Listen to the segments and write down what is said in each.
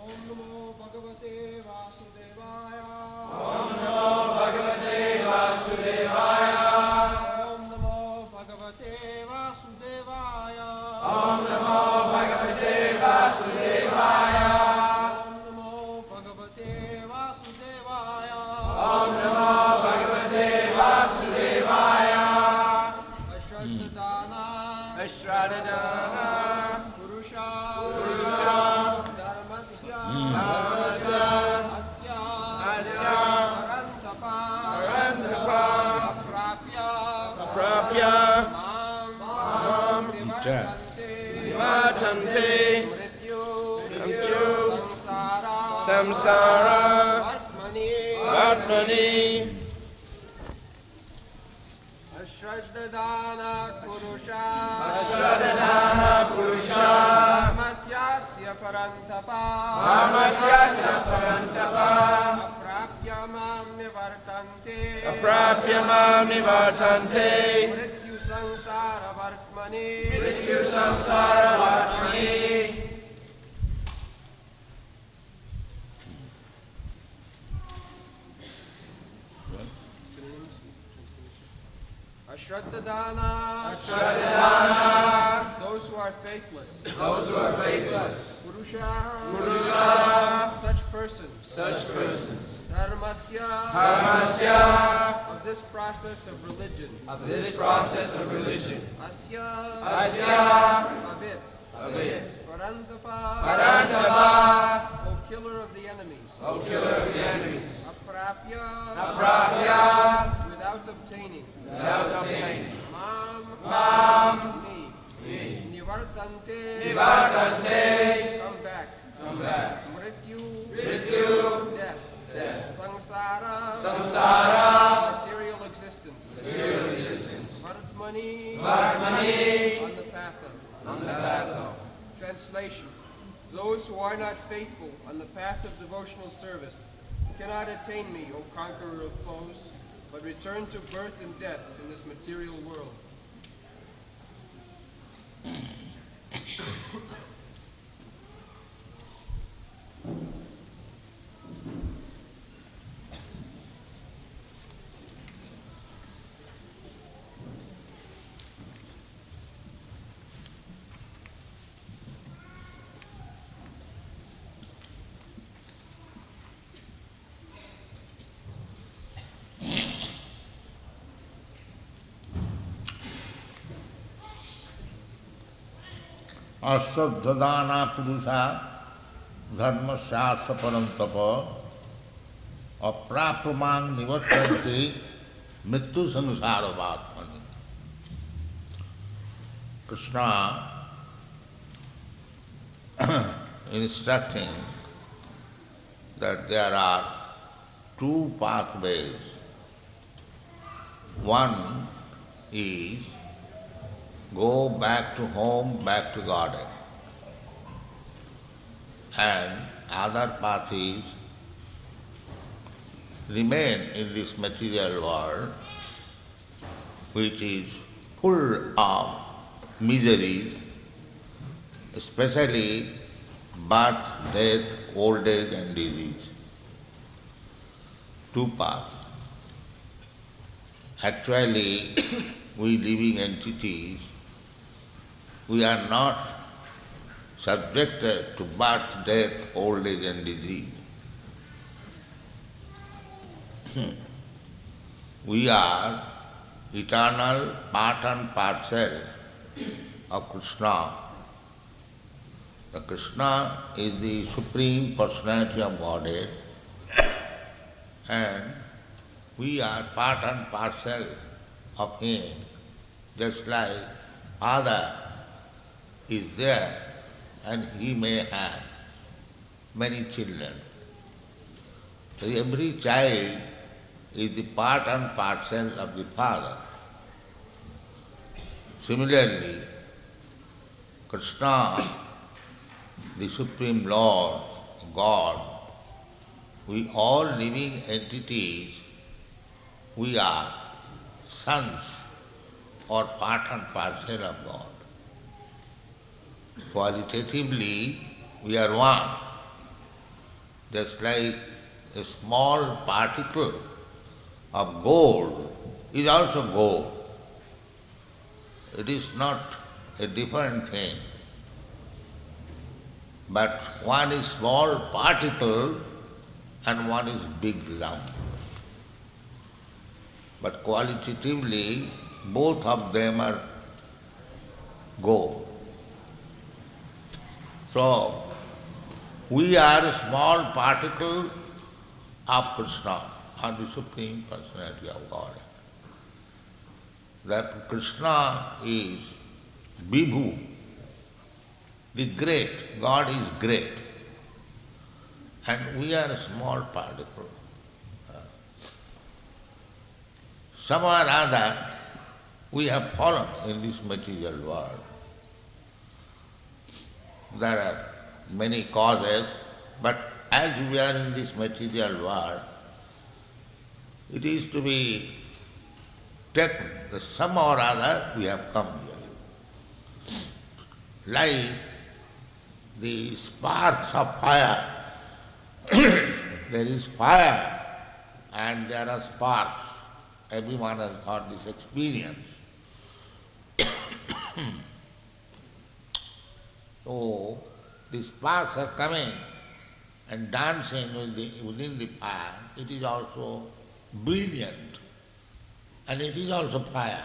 Samsara Atmani Ashraddhana Purusha Dharmasyasya Parantapa Aprapya Mam Nivartante Mrityu Samsara Vartmani Ashraddhana, those who are faithless. Purusha, such persons. Dharmasya, of this process of religion. Asya, of it. Parantapa, O killer of the enemies. Aprapya, without obtaining. Mam, me. Nivartante, come back. Mrityu, death. Samsara, material existence. Vartmani, on the path of. Translation: those who are not faithful on the path of devotional service cannot attain me, O conqueror of foes, but return to birth and death in this material world. Ashraddhana Purusha Dharmasyasya Parantapa Aprapamang Nivartanti Mrityu Samsara Vartmani. Krishna instructing that there are two pathways. One is go back to home, back to garden. And other path is remain in this material world, which is full of miseries, especially birth, death, old age and disease. Two paths. Actually, we living entities, we are not subjected to birth, death, old age and disease. We are eternal part and parcel of Krishna. The Krishna is the Supreme Personality of Godhead, and we are part and parcel of Him, just like Father is there and he may have many children. So every child is the part and parcel of the Father. Similarly, Krishna, the Supreme Lord, God, we all living entities, we are sons or part and parcel of God. Qualitatively, we are one, just like a small particle of gold is also gold. It is not a different thing. But one is small particle and one is big lump. But qualitatively, both of them are gold. So, we are a small particle of Krishna, or the Supreme Personality of God. That Krishna is Vibhu, the great. God is great. And we are a small particle. Somehow or other, we have fallen in this material world. There are many causes, but as we are in this material world, it is to be taken that somehow or other we have come here. Like the sparks of fire, there is fire and there are sparks. Everyone has got this experience. So, the sparks are coming and dancing within the fire. It is also brilliant and it is also fire.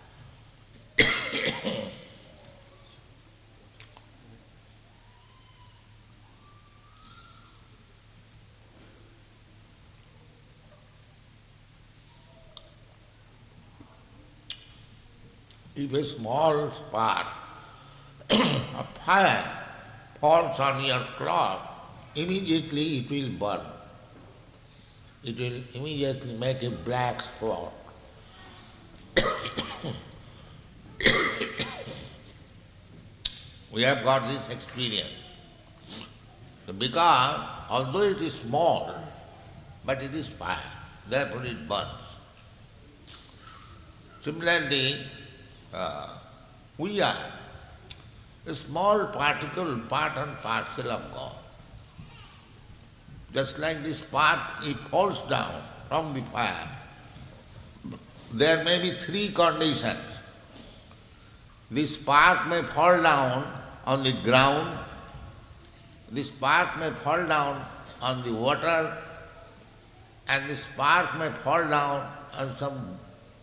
If a small spark of fire falls on your cloth, immediately it will burn. It will immediately make a black spot. We have got this experience. Because although it is small, but it is fire, therefore it burns. Similarly, we are a small particle, part and parcel of God. Just like this spark, it falls down from the fire. There may be three conditions. This spark may fall down on the ground, the spark may fall down on the water, and the spark may fall down on some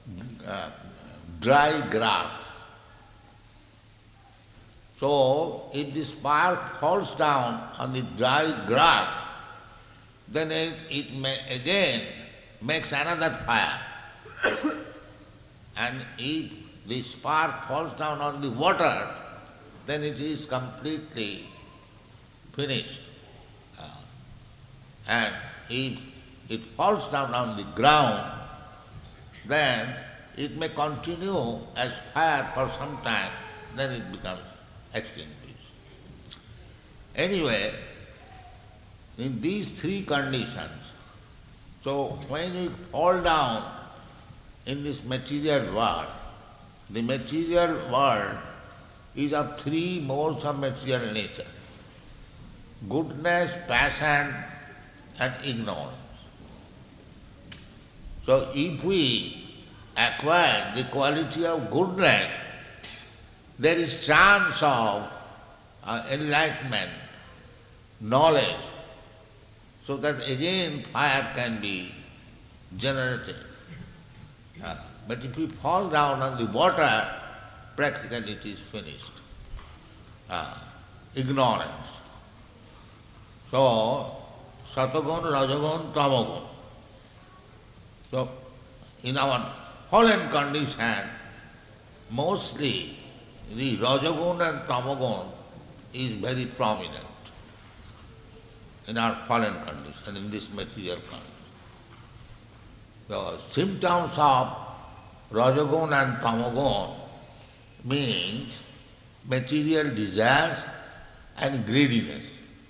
dry grass. So, if the spark falls down on the dry grass, then it may again makes another fire. And if the spark falls down on the water, then it is completely finished. And if it falls down on the ground, then it may continue as fire for some time, then it becomes extinguished. Anyway, in these three conditions, so when you fall down in this material world, the material world is of three modes of material nature: goodness, passion, and ignorance. So if we acquire the quality of goodness, there is chance of enlightenment, knowledge, so that again fire can be generated. But if we fall down on the water, practically it is finished. Ignorance. So, Satagun, Rajagun, Tamagun. So, in our fallen condition, mostly the Rajagun and Tamagun is very prominent in our fallen condition, in this material condition. The symptoms of Rajagun and Tamagun means material desires and greediness.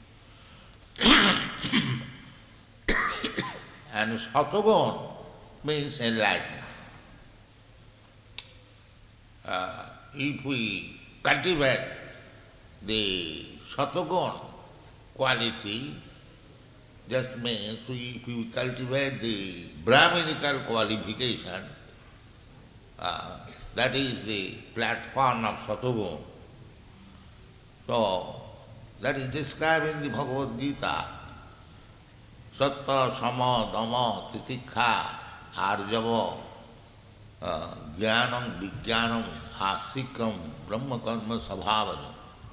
And Satagun means enlightenment. If we cultivate the Satagun quality, just means if we cultivate the Brahminical qualification, that is the platform of Satugun. So, that is described in the Bhagavad Gita. Satta, Sama, Dama, Titikha, Arjava, Jnanam, Vijnanam, Asikam, Brahma Karma Sabhavana.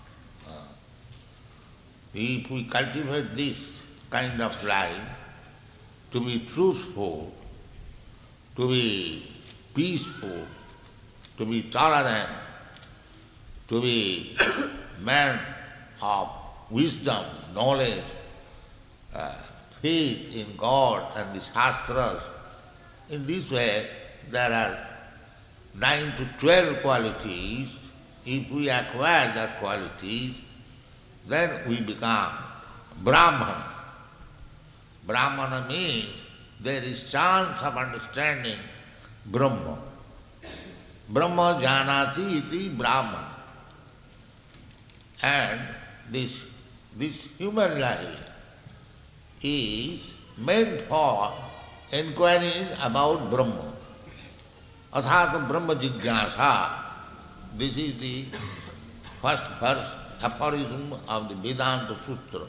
If we cultivate this kind of life, to be truthful, to be peaceful, to be tolerant, to be man of wisdom, knowledge, faith in God and the Shastras. In this way, there are 9 to 12 qualities. If we acquire that qualities, then we become Brahman. Brahmana means there is chance of understanding Brahma. Brahma janati iti Brahman. And this human life is meant for inquiries about Brahma. Athata Brahma Jigyasa. This is the first verse, aphorism of the Vedanta Sutra.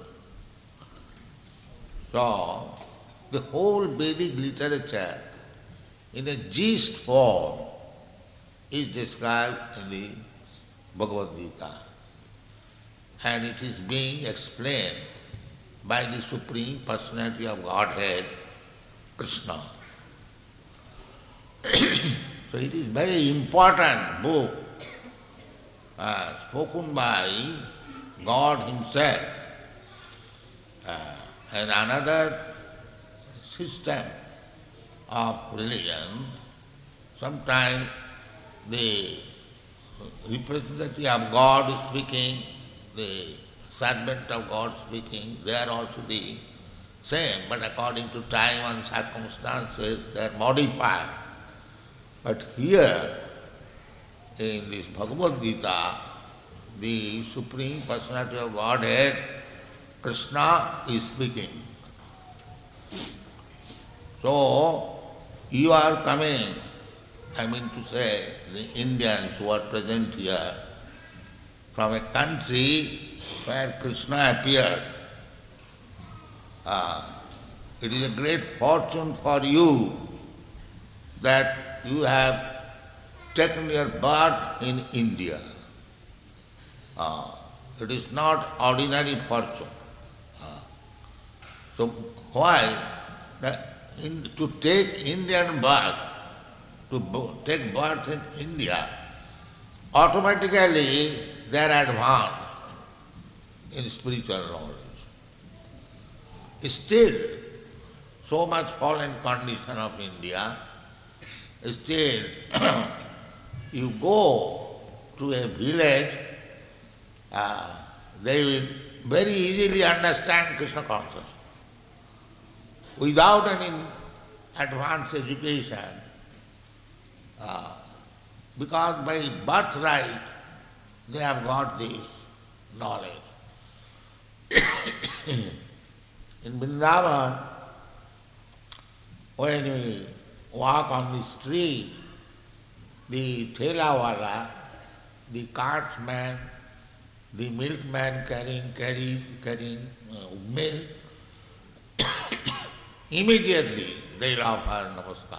So, the whole Vedic literature in a gist form is described in the Bhagavad Gita. And it is being explained by the Supreme Personality of Godhead, Krishna. So it is very important book spoken by God Himself. And another system of religion, sometimes the representative of God is speaking, the servant of God speaking, they are also the same, but according to time and circumstances they are modified. But here, in this Bhagavad Gita, the Supreme Personality of Godhead, Krishna, is speaking. So, you are coming, I mean to say, the Indians who are present here, from a country where Krishna appeared. It is a great fortune for you that you have taken your birth in India. It is not ordinary fortune. So why? To take Indian birth, to take birth in India, automatically they are advanced in spiritual knowledge. Still, so much fallen condition of India, still you go to a village, they will very easily understand Krishna consciousness. Without any advanced education, because by birthright they have got this knowledge. In Vrindavan, when we walk on the street, the thelawala, the cartsman, the milkman carrying milk, immediately they offer namaskar.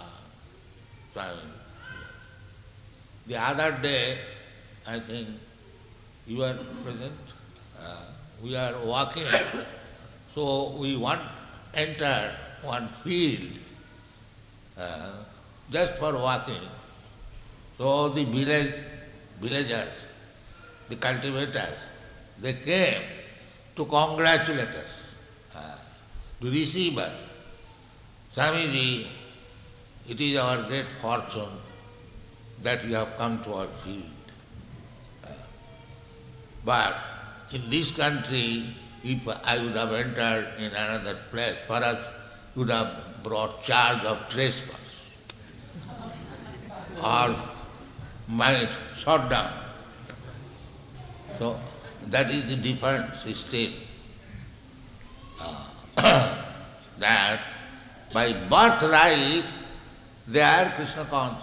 The other day, I think you were present, we are walking, so we enter one field just for walking. So the villagers, the cultivators, they came to congratulate us, to receive us. Swamiji, it is our great fortune that you have come to our field. But in this country, if I would have entered in another place, for us would have brought charge of trespass or might shut down. So that is the difference still. that by birthright they are Krishna conscious.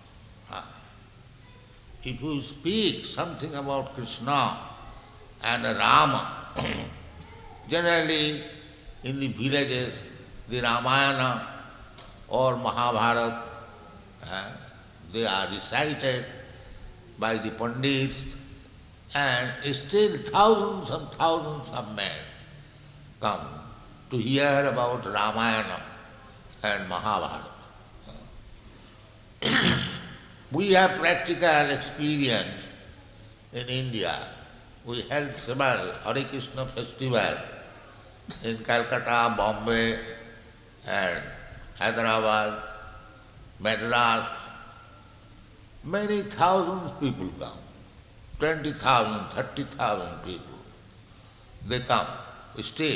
If you speak something about Krishna and Rama, generally in the villages, the Ramayana or Mahabharata, they are recited by the Pandits, and still thousands and thousands of men come to hear about Ramayana and Mahabharata. We have practical experience in India. We held several Hare Krishna festival in Calcutta, Bombay, and Hyderabad, Madras. Many thousands people come, 20,000, 30,000 people. They come still.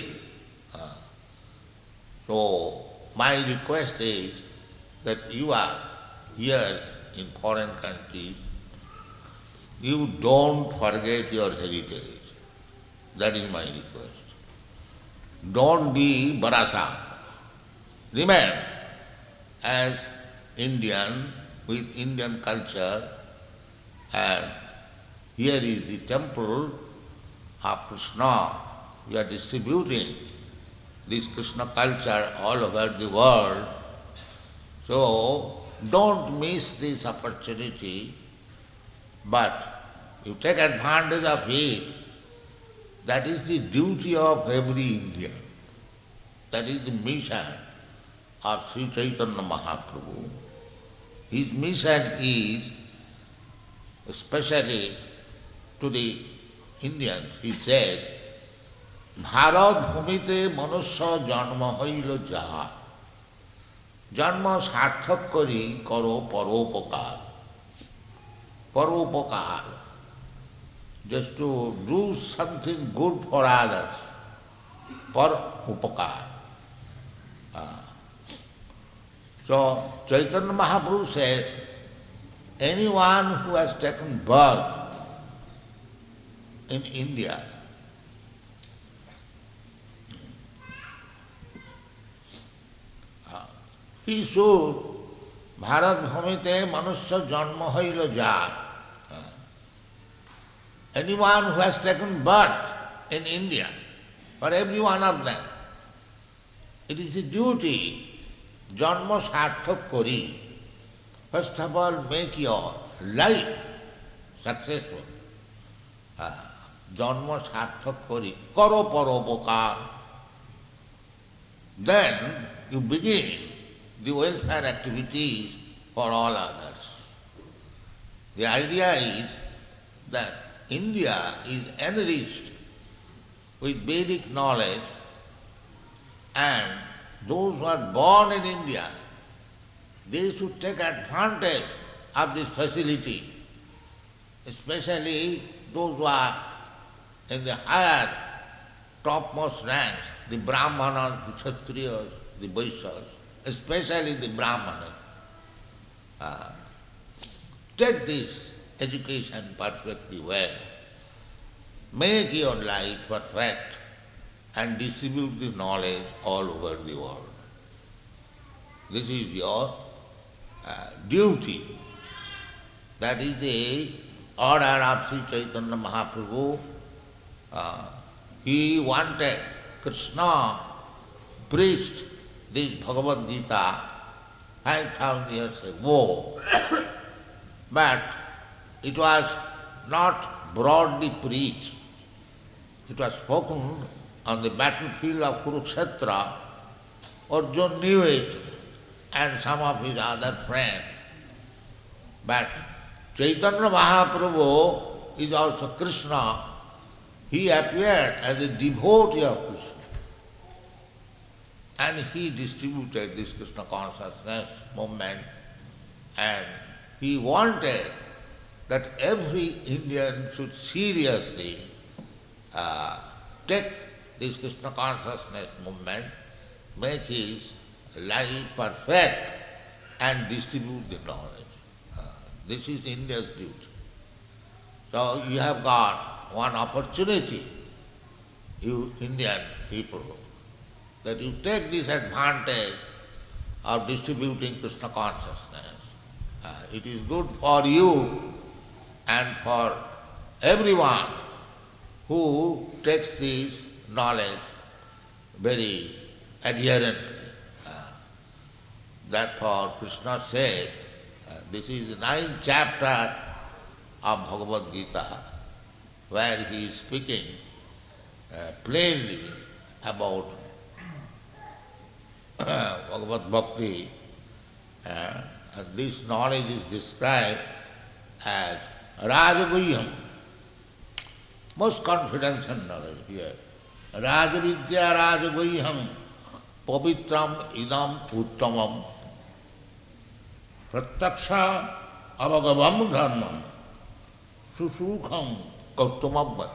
So my request is that you are here in foreign countries, you don't forget your heritage. That is my request. Don't be Barasa. Remain as Indian with Indian culture, and here is the temple of Krishna. We are distributing this Krishna culture all over the world. So don't miss this opportunity, but you take advantage of it. That is the duty of every Indian. That is the mission of Sri Chaitanya Mahaprabhu. His mission is, especially to the Indians, he says, Bharat bhumite manusya janma hoilo jaha. Janma sarthak kari karo paropakar. Paropakar. Just to do something good for others. Paropakar. So Chaitanya Mahaprabhu says, anyone who has taken birth in India, he should Bharat bhumite manusya janma hoilo jar. Anyone who has taken birth in India, for every one of them, it is the duty, janma sarthak kori. First of all, make your life successful. Janma sarthak kori, karo paropakar. Then you begin the welfare activities for all others. The idea is that India is enriched with Vedic knowledge, and those who are born in India, they should take advantage of this facility, especially those who are in the higher topmost ranks, the Brahmanas, the Kshatriyas, the Vaishyas, especially the Brahmanas. Take this education perfectly well. Make your life perfect and distribute the knowledge all over the world. This is your duty. That is the order of Sri Chaitanya Mahaprabhu. He wanted, Krishna preached this Bhagavad Gita 5,000 years ago, but it was not broadly preached. It was spoken on the battlefield of Kurukshetra. Arjuna knew it, and some of his other friends. But Chaitanya Mahaprabhu is also Krishna. He appeared as a devotee of Krishna. And he distributed this Krishna consciousness movement, and he wanted that every Indian should seriously take this Krishna consciousness movement, make his life perfect, and distribute the knowledge. This is India's duty. So you have got one opportunity, you Indian people, that you take this advantage of distributing Krishna consciousness. It is good for you and for everyone who takes this knowledge very adherently. Therefore Krishna said, this is the 9th chapter of Bhagavad Gita, where he is speaking plainly about Bhagavad Bhakti. And this knowledge is described as Rajaguhyam, most confidential knowledge here. Rajavidya Rajaguhyam Pavitram Idam Uttamam Pratyaksha Avagavam Dharmam Susukham Kautamabba.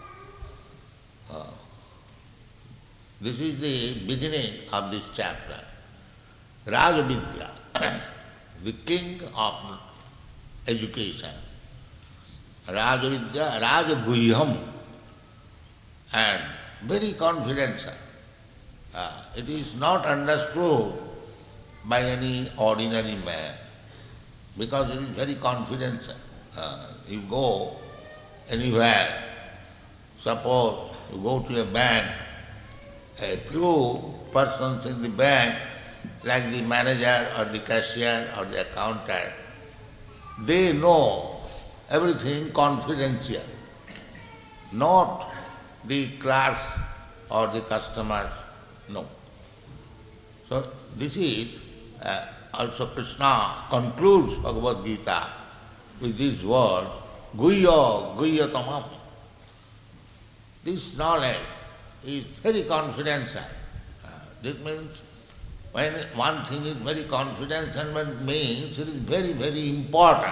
This is the beginning of this chapter. Rajavidya, the king of education. Rajavidya, Rajaguhyam, and very confidential. It is not understood by any ordinary man because it is very confidential. You go anywhere, suppose you go to a bank, a few persons in the bank, like the manager or the cashier or the accountant, they know everything confidential, not the clerks or the customers, no. So this is also Krishna concludes Bhagavad Gita with this word, Guhya Guhyatamam. This knowledge is very confidential. This means when one thing is very confidential, it means it is very, very important.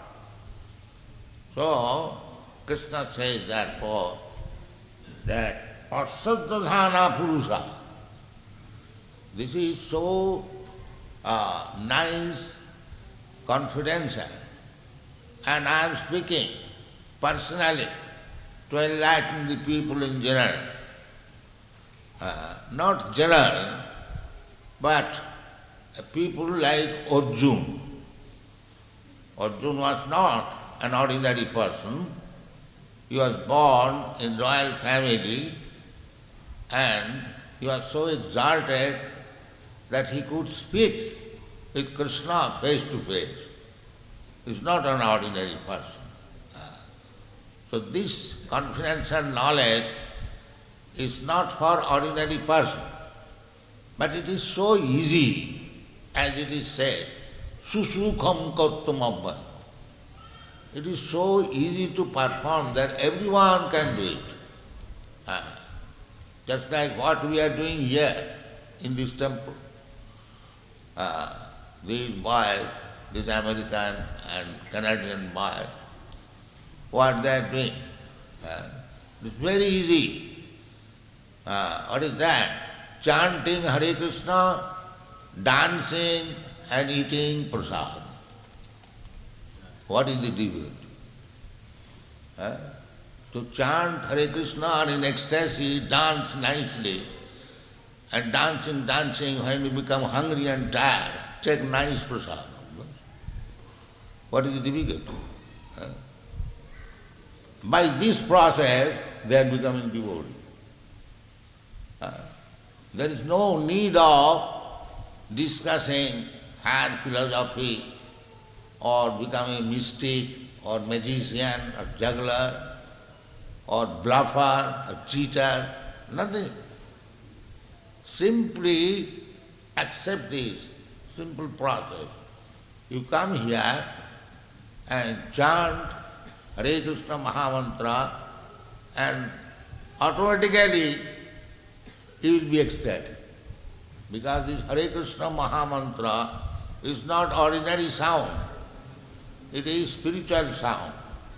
So Krishna says therefore that Asaddhana Purusha, this is so nice, confidential, and I am speaking personally to enlighten the people in general. Not general, but people like Arjuna. Arjuna was not an ordinary person. He was born in royal family and he was so exalted that he could speak with Krishna face to face. He is not an ordinary person. So this confidential knowledge is not for ordinary person, but it is so easy, as it is said, susukham kartumabba. It is so easy to perform that everyone can do it. Just like what we are doing here in this temple. These boys, these American and Canadian boys, what they are doing. It's very easy. What is that? Chanting Hare Krishna, dancing and eating prasad. What is the difference? To chant Hare Krishna in ecstasy, dance nicely, and dancing, when you become hungry and tired, take nice prasad. What is the difficulty? By this process, they are becoming devotee. There is no need of discussing higher philosophy or becoming a mystic or magician or juggler or bluffer or cheater, nothing. Simply accept this simple process. You come here and chant Hare Krishna Mahamantra and automatically you will be ecstatic. Because this Hare Krishna Mahamantra is not ordinary sound. It is spiritual sound.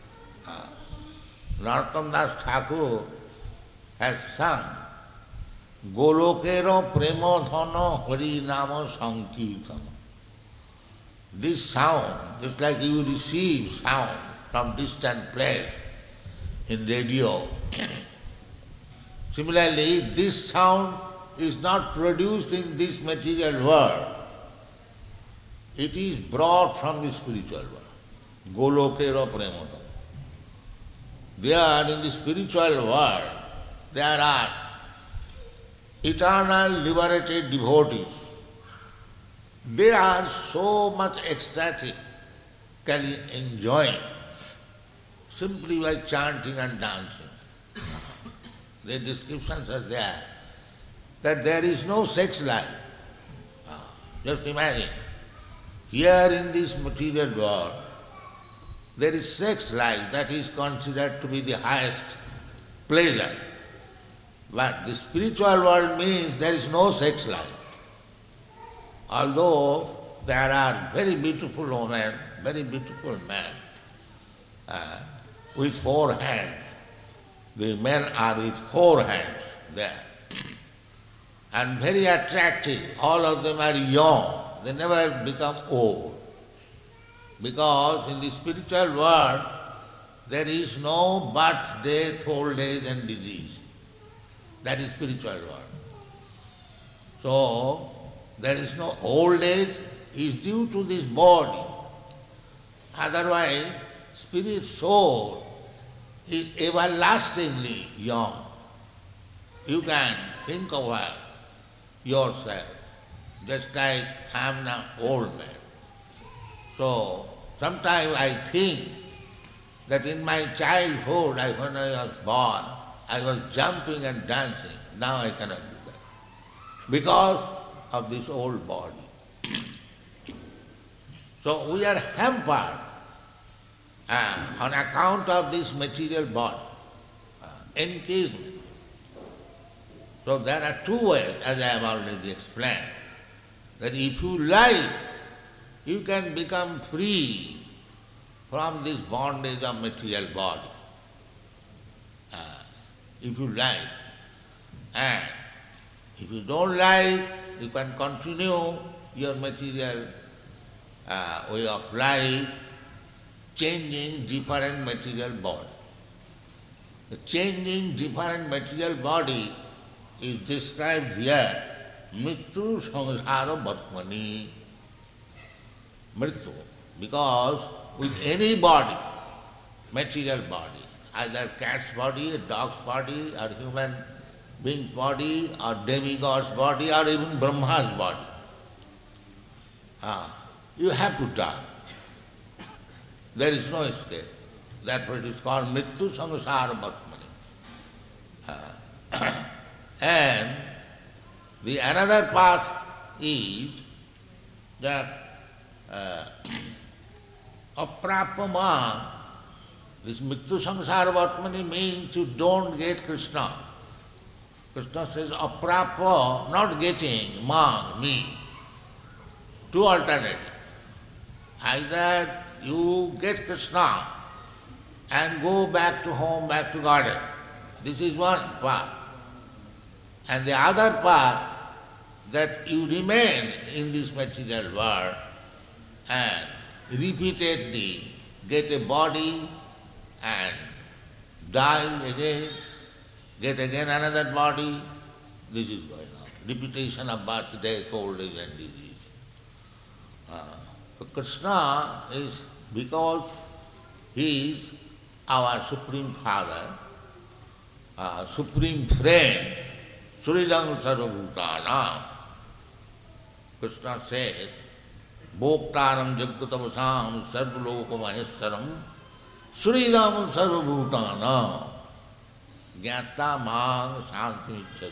Narottam Das Thakur has sung Golokero Premodhana Hari Nama Sankirtana. This sound, just like you receive sound from distant place in radio, similarly this sound is not produced in this material world. It is brought from the spiritual world. Golokera Premodam. There in the spiritual world, there are eternal liberated devotees. They are so much ecstatically enjoying simply by chanting and dancing. The descriptions are there that there is no sex life. Just imagine, here in this material world, there is sex life that is considered to be the highest pleasure. But the spiritual world means there is no sex life. Although there are very beautiful women, very beautiful men with 4 hands. The men are with 4 hands there. And very attractive. All of them are young. They never become old. Because in the spiritual world, there is no birth, death, old age and disease. That is spiritual world. So, there is no old age is due to this body. Otherwise, spirit soul is everlastingly young. You can think over yourself, just like I am now old man. So, sometimes I think that in my childhood, when I was born, I was jumping and dancing. Now I cannot do that because of this old body. So we are hampered on account of this material body, encasement. So there are 2 ways, as I have already explained, that if you like, you can become free from this bondage of material body. If you like. And if you don't like, you can continue your material way of life, changing different material body. The changing different material body is described here, Mrityu Samsara Bhatmani. Mrityu, because with any body, material body, either cat's body, a dog's body, or human being's body, or demigod's body, or even Brahma's body, you have to die. There is no escape. That's what is called Mrityu Samsara Bhatmani. And the another path is that Aprapama, this Mrityu Samsara Bhatmani means you don't get Krishna. Krishna says aprapa, not getting, mang, me. 2 alternatives. Either you get Krishna and go back to home, back to garden. This is one path. And the other path, that you remain in this material world and repeatedly get a body and die again, get again another body. This is going on. Repetition of birth, death, old age and disease. So Krishna is, because he is our Supreme Father, Supreme Friend, Suridam Sarvabhutanam. Krishna says, Bhoktaram Jagatamasam Sarvaloka Maheswaram Suridam Sarvabhutanam Gyata Mang Shanti.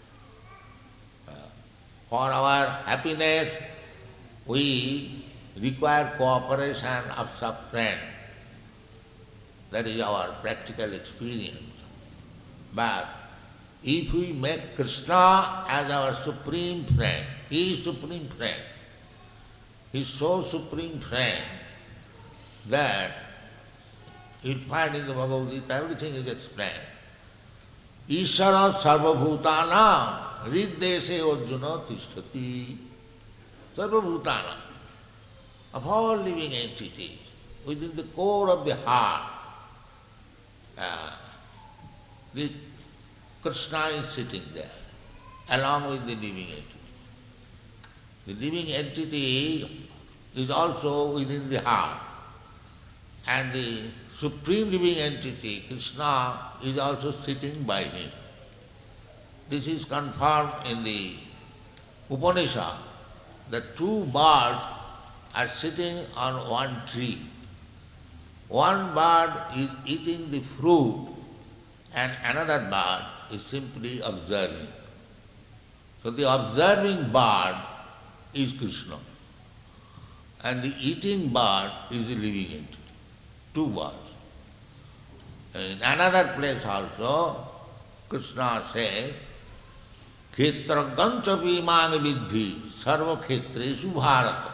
For our happiness, we require cooperation of some friend. That is our practical experience. But if we make Krishna as our supreme friend, he is supreme friend. He is so supreme friend that you'll find in the Bhagavad Gita everything is explained. Ishara sarvabhutanam riddese arjuna tishtati. Sarvabhutanam, of all living entities, within the core of the heart, the Krishna is sitting there. along with the living entity. The living entity is also within the heart. And the supreme living entity, Krishna, is also sitting by him. This is confirmed in the Upanishad, that two birds are sitting on one tree. One bird is eating the fruit and another bird is simply observing. So the observing bird is Krishna and the eating bird is the living entity. Two birds. In another place also, Krishna says, Khetra gancha vimang vidhi sarva khetreshu bharata.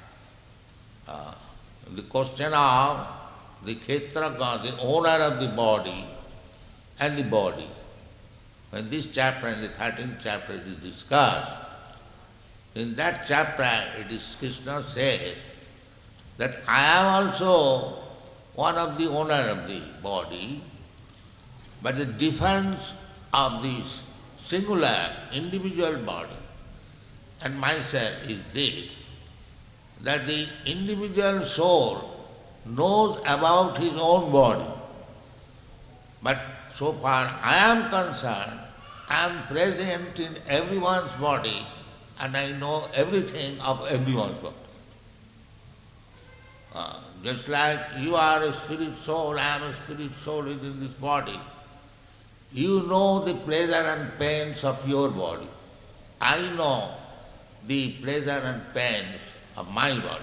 The question of the Khetra, the owner of the body and the body. When this chapter, in the 13th chapter, it is discussed, in that chapter Krishna says that I am also one of the owner of the body, but the difference of this singular individual body and myself is this, that the individual soul knows about his own body. But so far I am concerned, I am present in everyone's body and I know everything of everyone's body. Just like you are a spirit soul, I am a spirit soul within this body. You know the pleasure and pains of your body. I know the pleasure and pains of my body.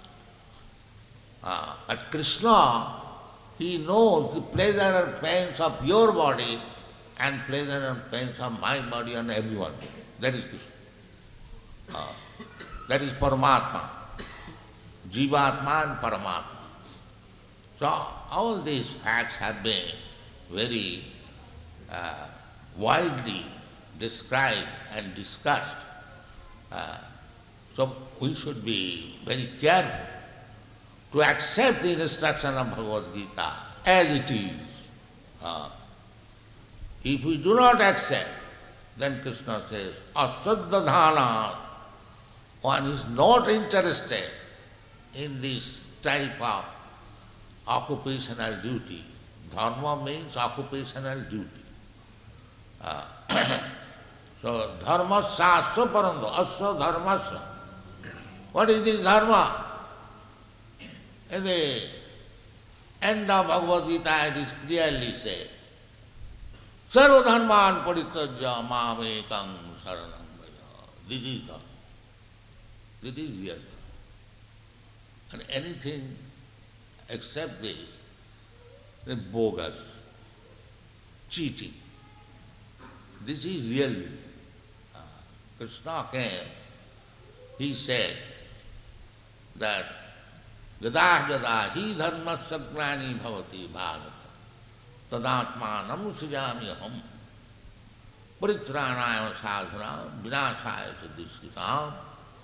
But Krishna, he knows the pleasure and pains of your body and pleasure and pains of my body and everyone. That is Krishna. That is Paramatma. Jivatma and Paramatma. So all these facts have been very widely described and discussed. So we should be very careful to accept the instruction of Bhagavad Gita as it is. If we do not accept, then Krishna says, asaddhana, one is not interested in this type of occupational duty. Dharma means occupational duty. So dharma sasya parando, asya dharmasya. What is this dharma? At the end of Bhagavad Gita it is clearly said, sarva dharman parityajya mamekam saranam vraja. This is dharma. This is real dharma. And anything except this is bogus, cheating. This is real. Krishna came, he said that Yada yada hi dharma sagrani bhavati bharata tadatmanam sujami aham paritranaya sadhana vinashaya siddhishita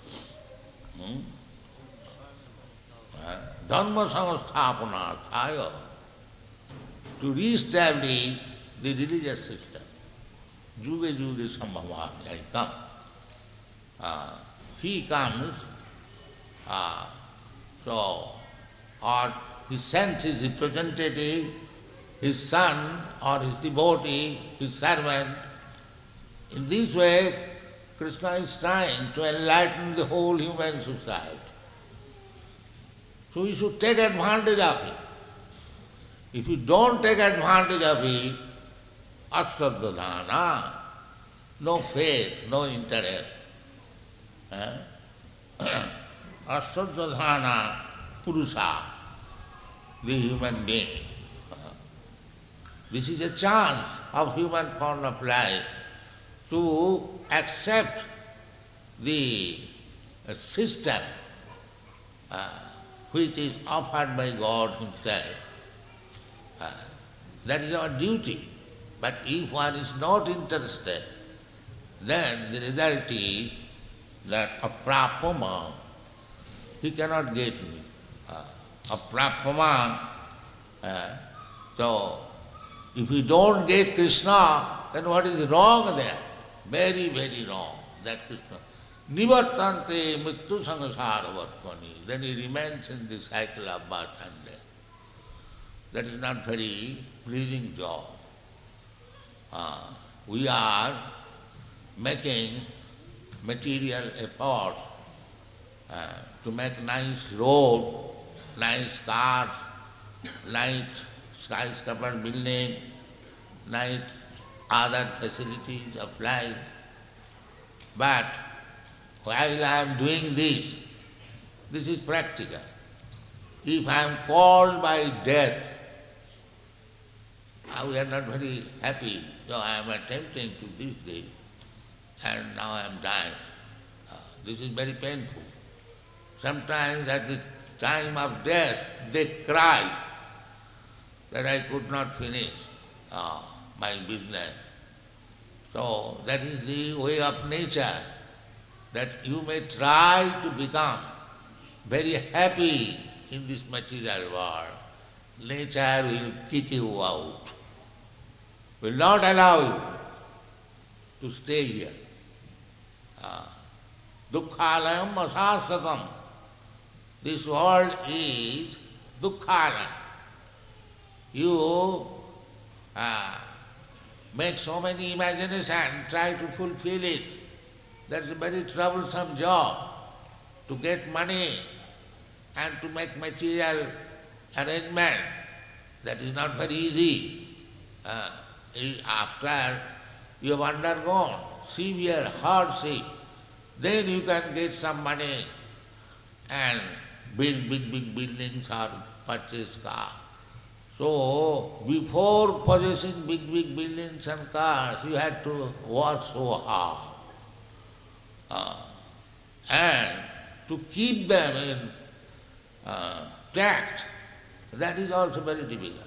dharma samasthapanarthaya, to re-establish the religious system. Juga juga sambhavami, I come. He comes, or he sends his representative, his son or his devotee, his servant. In this way, Krishna is trying to enlighten the whole human society. So we should take advantage of it. If you don't take advantage of it, asaddhana, no faith, no interest. Asaddhana purusa, the human being. This is a chance of human form of life to accept the system which is offered by God Himself. That is our duty. But if one is not interested, then the result is that aprapama, he cannot get me. Aprapama. So, if we don't get Krishna, then what is wrong there? Very, very wrong. That Krishna. Nivartante mrityu samsara vartmani. Then he remains in the cycle of birth and death. That is not very pleasing job. We are making material efforts to make nice road, nice cars, nice skyscraper building, nice other facilities of life. But while I am doing this is practical. If I am called by death, we are not very happy. So I am attempting to this, and now I am dying. This is very painful. Sometimes at the time of death, they cry that I could not finish my business. So that is the way of nature, that you may try to become very happy in this material world. Nature will kick you out, will not allow you to stay here. Dukkhalayam asasatam. This world is dukkhalayam. You make so many imaginations, try to fulfill it. That's a very troublesome job, to get money and to make material arrangement. That is not very easy. After you have undergone severe hardship, then you can get some money and build big buildings or purchase cars. So, before possessing big buildings and cars, you had to work so hard. And to keep them in tact, that is also very difficult.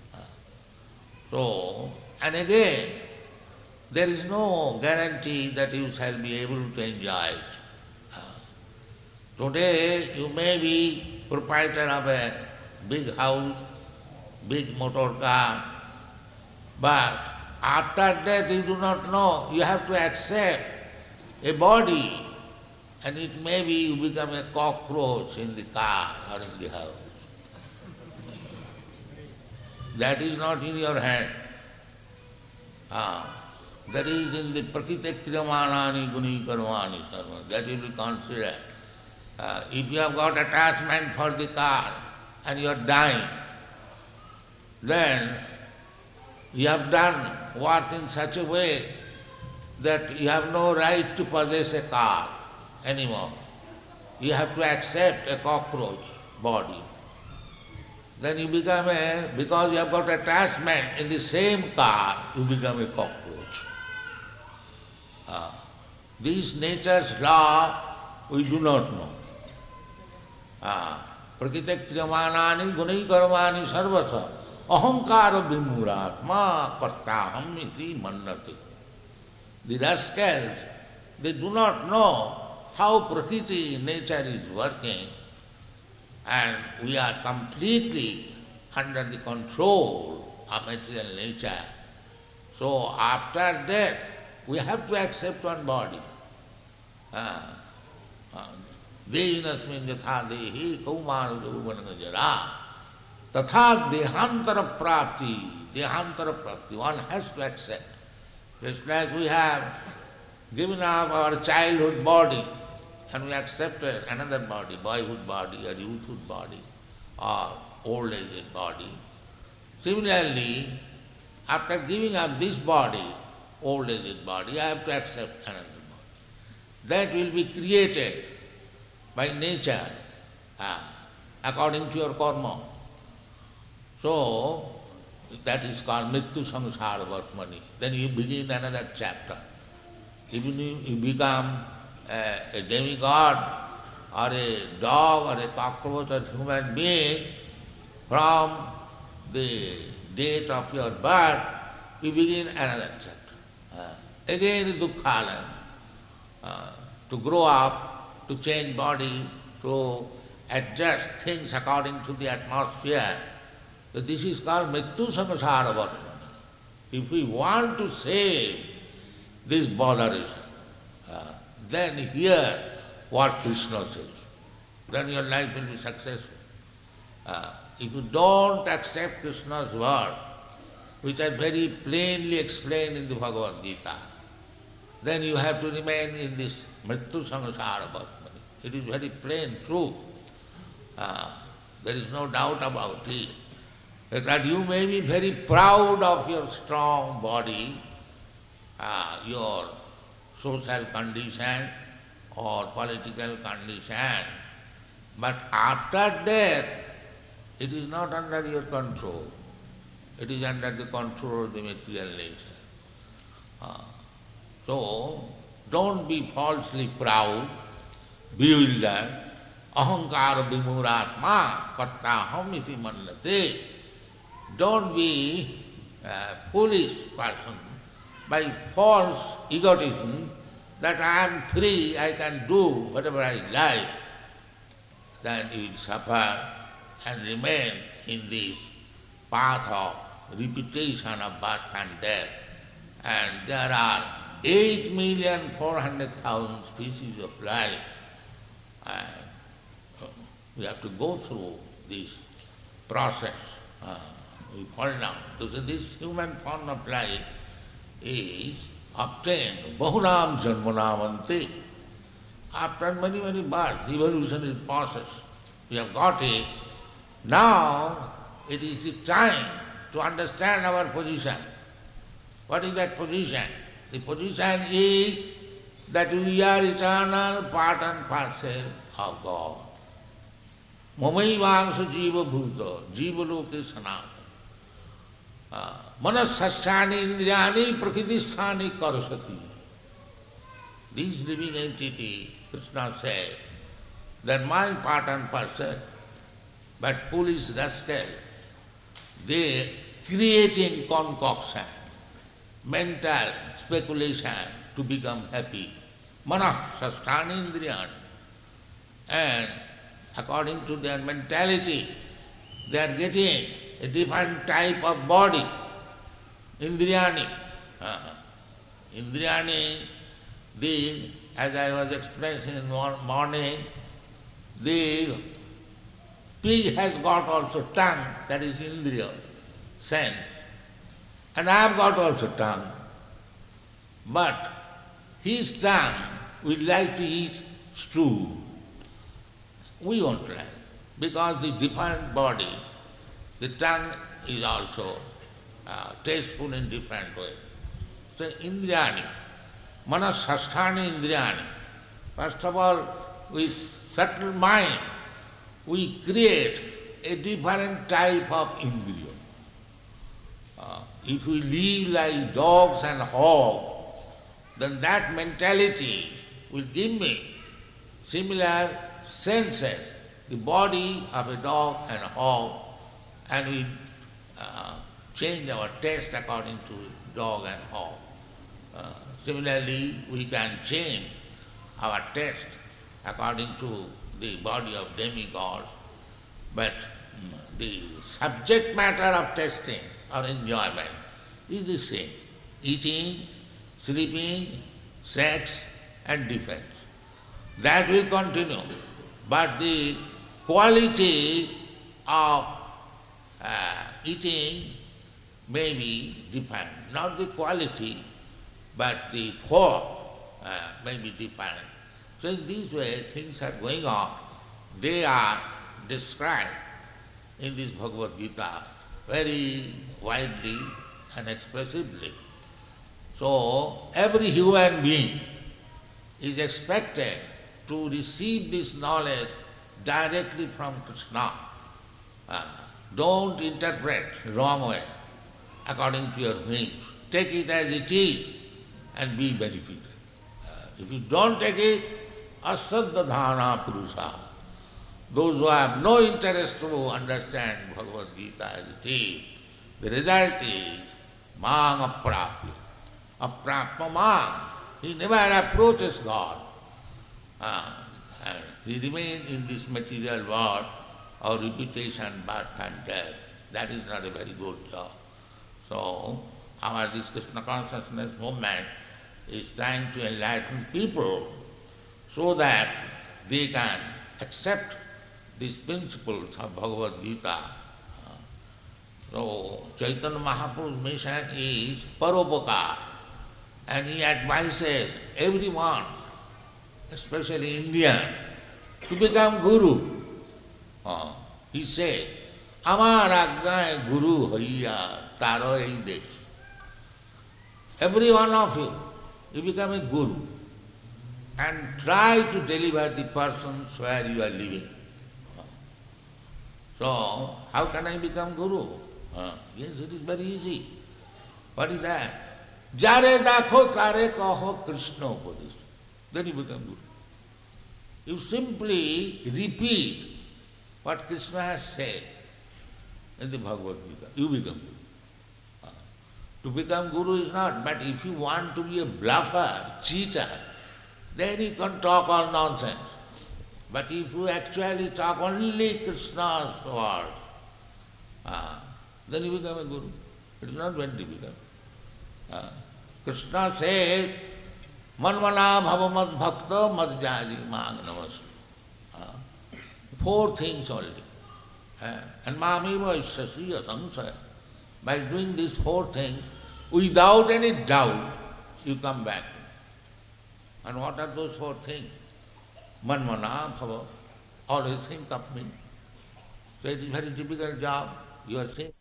So, and again, there is no guarantee that you shall be able to enjoy it. Today, you may be proprietor of a big house, big motor car, but after death you do not know. You have to accept a body, and it may be you become a cockroach in the car or in the house. That is not in your hand. That is in the prakriti kriyamanani guni karmani sarva. That will be considered. If you have got attachment for the car and you are dying, then you have done work in such a way that you have no right to possess a car anymore. You have to accept a cockroach body. Then you become because you have got attachment in the same car, you become a cockroach. This nature's law we do not know. Prakriti kriyamanani gunai karmani sarvasa ahankara vimuratma kartaham iti mannati. The rascals, they do not know how Prakriti, nature is working, and we are completely under the control of material nature. So after death, we have to accept one body. Dehinasmin yatha dehi kaumana jara tatha dehantara prapti. One has to accept. Just like we have given up our childhood body and we accepted another body, boyhood body or youthhood body or old age body. Similarly, after giving up this body, old age body, I have to accept another body. That will be created by nature according to your karma. So, that is called mrityu samsara vartmani. Then you begin another chapter. Even if you become a demigod or a dog or a cockroach or human being, from the date of your birth, you begin another chapter. Again dukkhalayam, to grow up, to change body, to adjust things according to the atmosphere. So this is called mrityu samsara vartmani. If we want to save this botheration, then hear what Krishna says. Then your life will be successful. If you don't accept Krishna's word, which are very plainly explained in the Bhagavad Gita, then you have to remain in this mrityu samsara bhasmani. It is very plain truth. There is no doubt about it. That you may be very proud of your strong body, your social condition or political condition, but after death, it is not under your control. It is under the control of the material nature. So, don't be falsely proud, bewildered. Ahankara vimuratma kartaham iti mannate. Don't be a foolish person by false egotism that I am free, I can do whatever I like. Then you will suffer and remain in this path of repetition of birth and death. And there are 8,400,000 species of life. And we have to go through this process. We fall down. So this human form of life is obtained bahunam janmanamante. After many, many births, evolutionary process, we have got it. Now it is the time to understand our position. What is that position? The position is that we are eternal part and parcel of God. Mamaivangsha jiva bhuta, jiva loke sanatana. Manasasthani indriyani prakritisthani karasati. These living entities, Krishna said, that my part and parcel, but foolish rascal, they creating concoction, mental speculation to become happy. Manasasthani indriyani. And according to their mentality, they are getting a different type of body. Indriyani. Indriyani, as I was explaining in morning, the pig has got also tongue, that is indriya, sense. And I have got also tongue. But his tongue will like to eat stew. We won't like, because the different body, the tongue is also tasteful in different way. So indriyani, manasasthani indriyani. First of all, with subtle mind, we create a different type of indriya. If we live like dogs and hogs, then that mentality will give me similar senses, the body of a dog and a hog, and we change our taste according to dog and hog. Similarly, we can change our taste according to the body of demigods, but the subject matter of tasting or enjoyment is the same. Eating, sleeping, sex and defense. That will continue. But the quality of eating may be different. Not the quality, but the form may be different. So in this way things are going on. They are described in this Bhagavad Gita very widely and expressively. So every human being is expected to receive this knowledge directly from Krishna. Don't interpret wrong way according to your whims. Take it as it is and be benefited. If you don't take it, asaddhana purusa. Those who have no interest to understand Bhagavad Gita as it is, the result is mang aprapya. Aprapya mang. He never approaches God. And he remains in this material world of repetition, birth and death. That is not a very good job. So, our this Krishna consciousness movement is trying to enlighten people so that they can accept these principles of Bhagavad Gita. So Chaitanya Mahaprabhu's mission is Paropakar, and he advises everyone, especially Indian, to become Guru. He says, Amar Agnaye Guru Haiya Taro Ei Desh. Every one of you become a Guru and try to deliver the persons where you are living. So, how can I become Guru? Yes, it is very easy. What is that? Jare dakho tare kaho Krishna upadesh. Then you become Guru. You simply repeat what Krishna has said in the Bhagavad Gita. You become Guru. To become Guru is not, but if you want to be a bluffer, cheater, then you can talk all nonsense. But if you actually talk only Krishna's words, then you become a Guru. It is not very difficult. Krishna says, Manmana bhava mad bhakta mad jari mang namastu. 4 things only. And mameva isasya samsaya. By doing these 4 things, without any doubt, you come back. And what are those 4 things? Manmana bhava, always think of me. So it is a very difficult job, you are saying.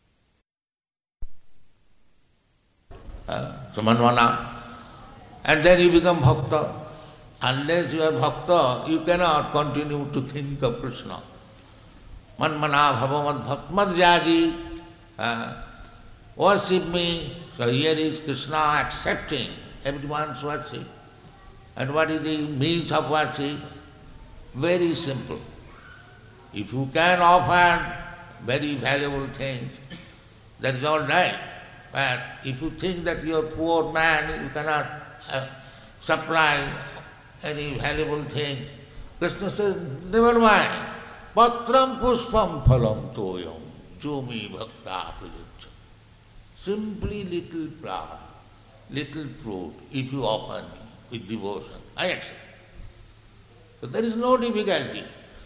So manmana. And then you become bhakta. Unless you are bhakta, you cannot continue to think of Krishna. Manmana bhava mad bhakta mad jaji. Worship me. So here is Krishna accepting everyone's worship. And what is the means of worship? Very simple. If you can offer very valuable things, that is all right. But if you think that you are a poor man, you cannot supply any valuable things, Krishna says, never mind. Patram pushpam phalam toyam chumi bhakta prajacha. Simply little flower, little fruit, if you offer me with devotion, I accept. So there is no difficulty.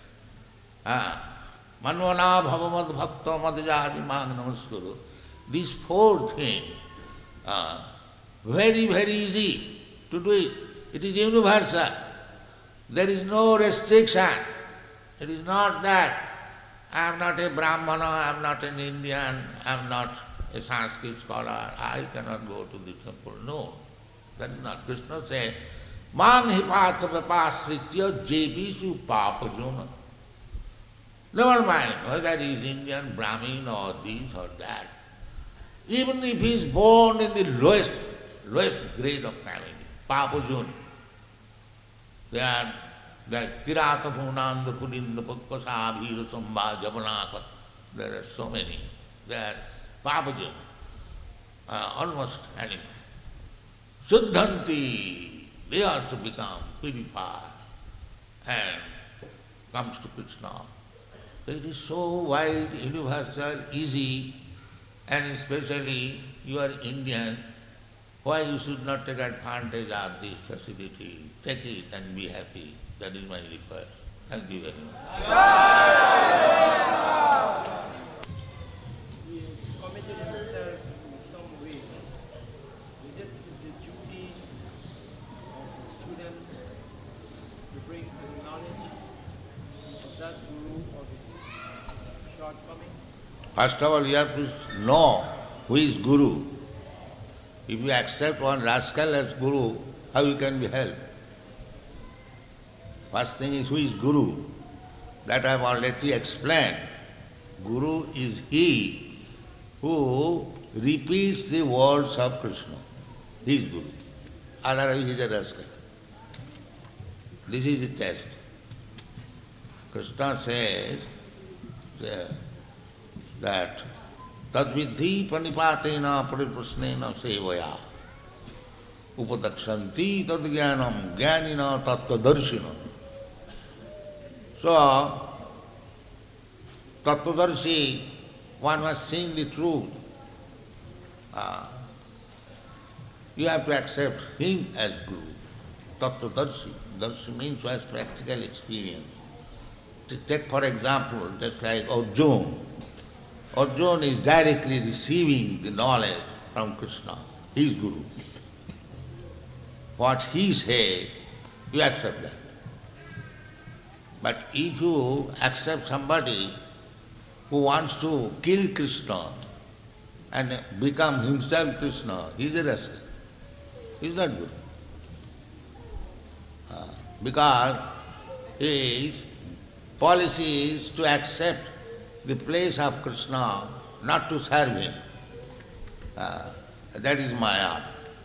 Manvana bhavamad bhakta madjari mang namaskuru. These 4 things are very, very easy to do it. It is universal. There is no restriction. It is not that I am not a Brahmana, I am not an Indian, I am not a Sanskrit scholar, I cannot go to the temple. No, that is not. Krishna says, Mang hipatha vipasritya jebisu papajuna. Never mind whether he is Indian, Brahmin or this or that. Even if he is born in the lowest grade of family, papajuna, they are Kirata Punanda Puninda Pakpasa Vira Samba Javanaka. There are so many. They are papajuna, almost animal. Suddhanti, they also become purified and comes to Krishna. So it is so wide, universal, easy, and especially you are Indian, why you should not take advantage of this facility? Take it and be happy. That is my request. Thank you very much. He has committed himself in some way. Is it the duty of the student to bring the knowledge of that guru of his shortcomings? First of all, you have to know who is Guru. If you accept one rascal as Guru, how you can be helped? First thing is, who is Guru? That I have already explained. Guru is he who repeats the words of Krishna. He is Guru. Otherwise he is a rascal. This is the test. Krishna says that tadvidhi panipatena pariprasnena sevaya upadakshanti tadgyanam jnanina tattvadarshina. So, tattvadarshi, one was seeing the truth. You have to accept him as Guru. Tattvadarshi. Darshi means who has practical experience. Take for example, just like Arjuna. Arjuna is directly receiving the knowledge from Krishna. He is Guru. What he says, you accept that. But if you accept somebody who wants to kill Krishna and become himself Krishna, he is a rascal. He is not Guru. Because his policy is to accept the place of Krishna, not to serve him. That is Maya.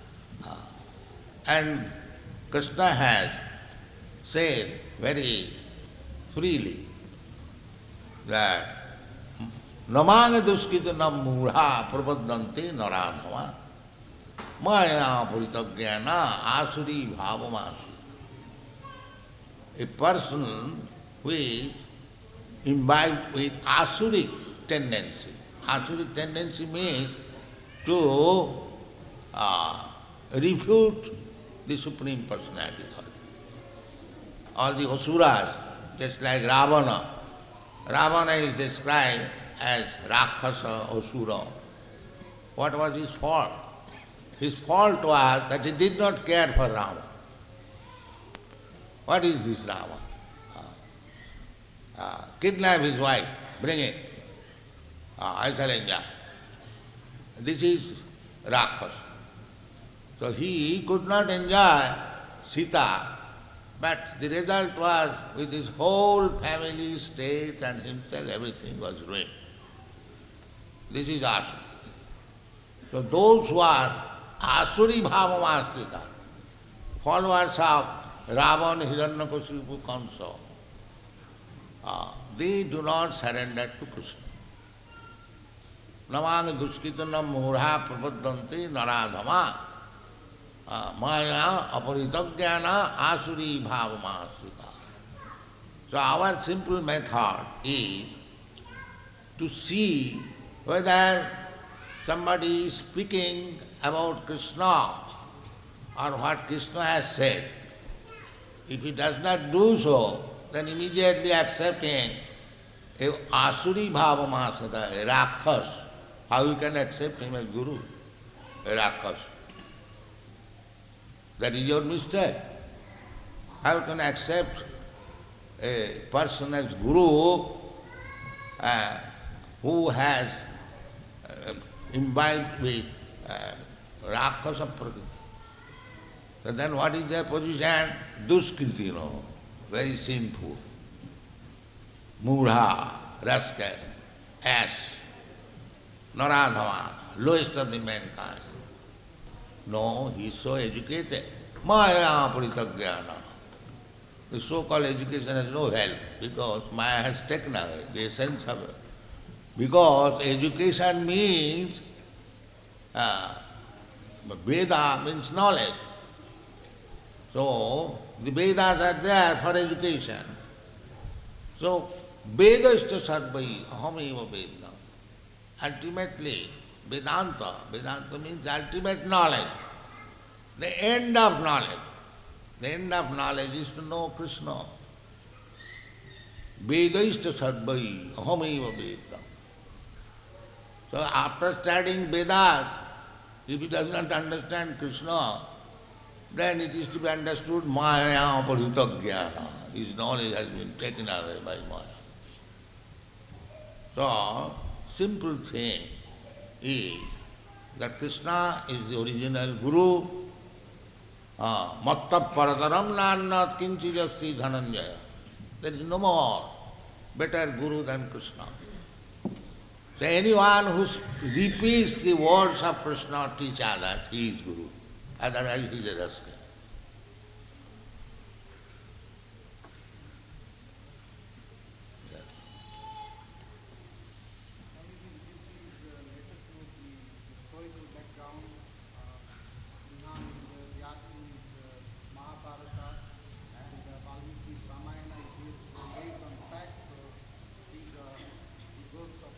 And Krishna has said very freely that Namanga duskita nam mudha prabhaddante naradhava maya puritagyana asuri bhavamasi. A person who is imbibed with asuric tendency. Asuric tendency means to refute the Supreme Personality. All the asuras, just like Ravana. Ravana is described as Rakshasa, Asura. What was his fault? His fault was that he did not care for Rama. What is this Rama? Kidnap his wife, bring it. I shall enjoy. This is Rakshasa. So he could not enjoy Sita, but the result was with his whole family, state and himself, everything was ruined. This is Asura. So those who are Asuri Bhavamasrita, followers of Ravana, Hiranyakashipu, Kamsa, they do not surrender to Krishna. Namanga duskitanam murha prabhaddante naradhama maya aparitagyana asuri bhavamasrita. So our simple method is to see whether somebody is speaking about Krishna or what Krishna has said. If he does not do so, then immediately accepting a asuri bhavamasrita, a rakhas. How you can accept him as Guru? A rakhas. That is your mistake. How you can accept a person as Guru who has imbibed with Rakshasa Prakriti? So then what is their position? Duskriti, very sinful. Mudha, rascal, ass, naradhava, lowest of the mankind. No, he is so educated. Maya puritagyana. The so-called education has no help because Maya has taken away the essence of it. Because education means, Veda means knowledge. So, the Vedas are there for education. So, Vedasta sarvai ahameva Vedna. Ultimately, Vedanta means ultimate knowledge. The end of knowledge. The end of knowledge is to know Krishna. Vedasta sarvai ahameva Vedna. So after studying Vedas, if he does not understand Krishna, then it is to be understood Maya Paritagyana. His knowledge has been taken away by Maya. So, simple thing is that Krishna is the original Guru. Matta paradaram nannat kinchijassi dhananjaya. There is no more better Guru than Krishna. So anyone who repeats the words of Krishna teach others, he is Guru. Otherwise he is a rascal.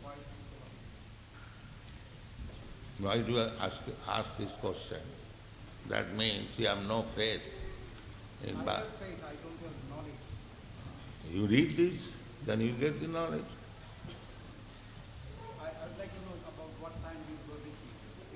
Why do I ask this question? that means you have no faith in I birth. have faith, I don't have knowledge. You read this, then you get the knowledge. I'd like to know about what time these were written.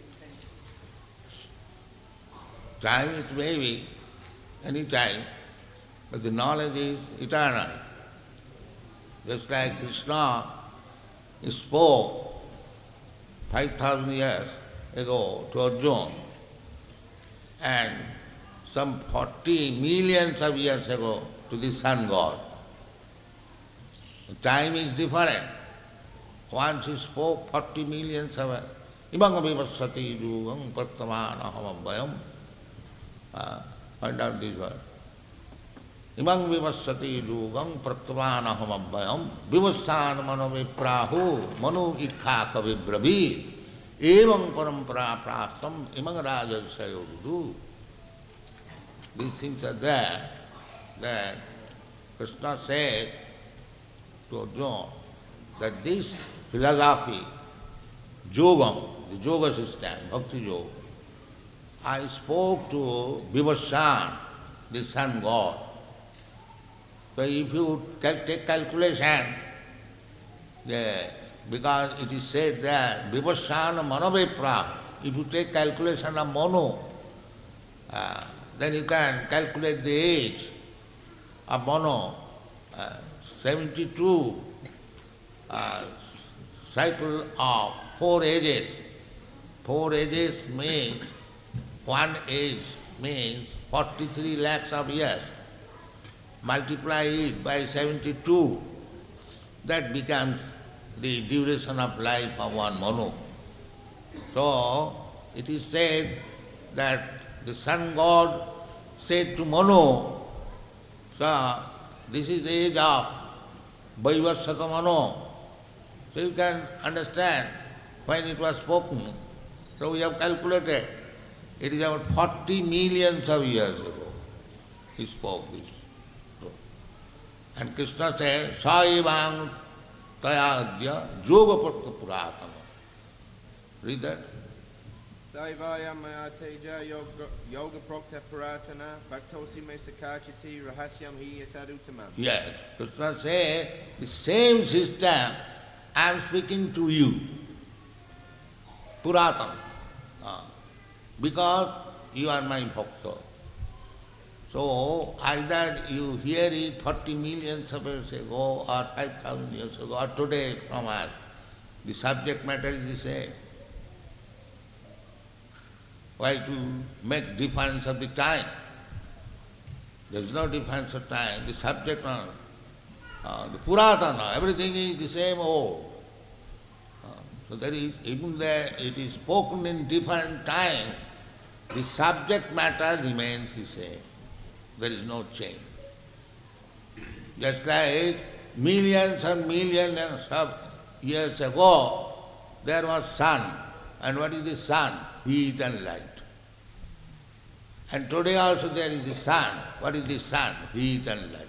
Time is maybe any time, but the knowledge is eternal. Just like Krishna spoke 5,000 years ago to Arjuna, and some 40 millions of years ago to the sun god. Time is different. Once he spoke 40 millions of years. Imanga vivassati yugam pratamana hamabhayam. Find out this word. Imang vivassati yugam pratamana hamabhayam. Vivassan mano viprahu manu ikha kavibravi. Evam parampara prastam imang rajasayodu. These things are there, that Krishna said to Arjuna that this philosophy, yogam, the yoga system, bhakti yoga, I spoke to Vivassan, the sun god. So if you take calculation, because it is said that Vivassan Manovepra, if you take calculation of Manu, then you can calculate the age of Manu, 72 cycle of 4 ages. 4 ages means, one age means 43 lakhs of years. Multiply it by 72, that becomes the duration of life of one Manu. So, it is said that the sun god said to Manu, so this is the age of Vaivasvata Manu. So you can understand when it was spoken. So we have calculated. It is about 40 millions of years ago he spoke this. And Krishna said, Sa evang tayadya yoga puratana. Read that. Saivaya maya teja yoga prokta puratana bhaktosi me sakachati rahasyam hi yatadutamam. Yes, Krishna said, the same system I am speaking to you. Puratana. Because you are my bhakta. So either you hear it 40 millions of years ago or 5,000 years ago or today from us, the subject matter is the same. Why to make difference of the time? There is no difference of time. The subject matter, the Puratana, everything is the same old. So there is, even there it is spoken in different time, the subject matter remains the same. There is no change. Just like millions and millions of years ago, there was sun. And what is the sun? Heat and light. And today also there is the sun. What is the sun? Heat and light.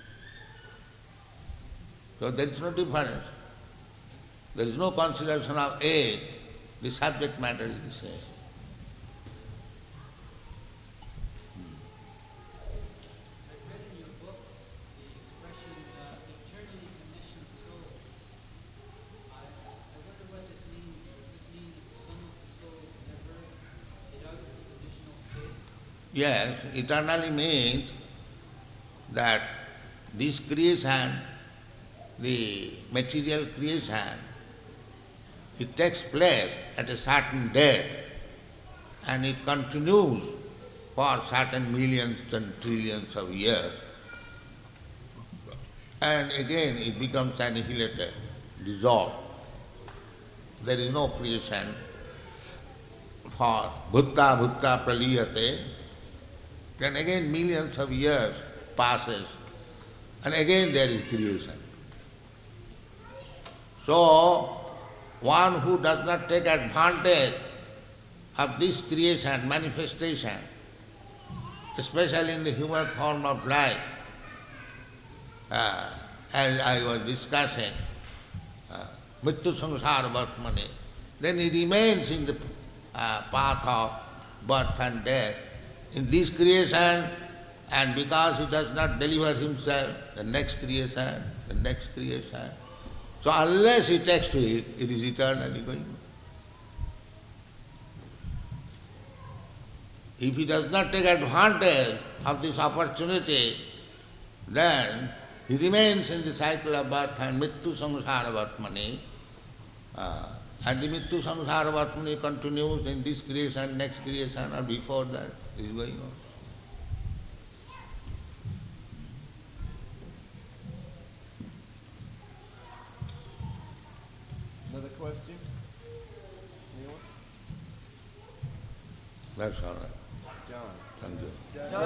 So there is no difference. There is no consideration of age. The subject matter is the same. Yes, eternally means that this creation, the material creation, it takes place at a certain date and it continues for certain millions and trillions of years. And again it becomes annihilated, dissolved. There is no creation for bhutta praliyate. Then again millions of years passes and again there is creation. So one who does not take advantage of this creation, manifestation, especially in the human form of life, as I was discussing, Mrityu Samsara Vatmani, then he remains in the path of birth and death in this creation, and because he does not deliver himself, the next creation, the next creation. So unless he takes to it, it is eternally going. If he does not take advantage of this opportunity, then he remains in the cycle of birth and Mittu Samsara Vartmani. And the Mittu Samsara Vartmani continues in this creation, next creation, or before that is going on. Another question? Anyone? That's all right. John. Thank you.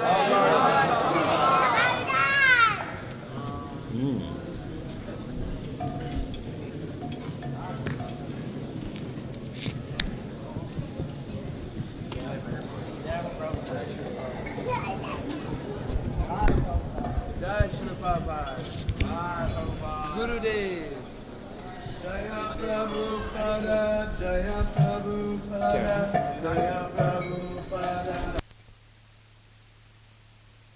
Jai Shri Prabhupada. Gurudev. Jaya Prabhupada, Jaya Prabhupada, Jaya